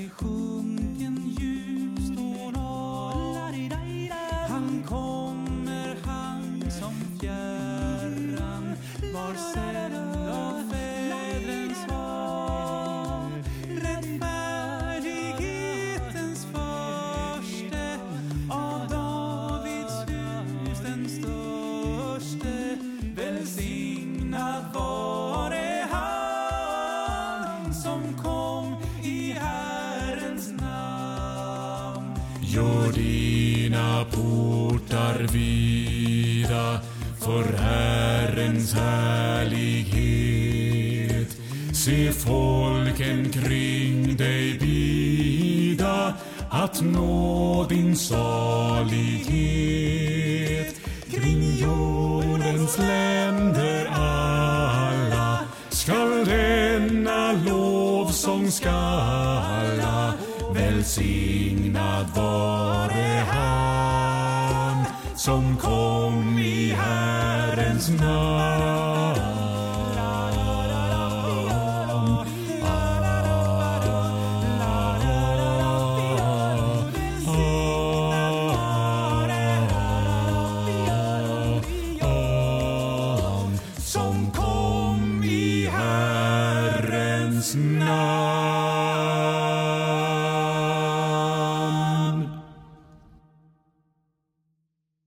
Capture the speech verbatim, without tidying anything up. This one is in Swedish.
sig sjunken ljus då han kommer, han som fjärran var sänd av fädrens hav. Rättfärdighetens förste, av Davids hus den störste. Välsignad vare han som kom i Herrens namn. Gör dina portar vida för Herrens härlighet. Se folken kring dig bida att nå din salighet. Kring jordens länder alla skall denna lovsång skalla. Välsignad vare han som kom i Herrens namn.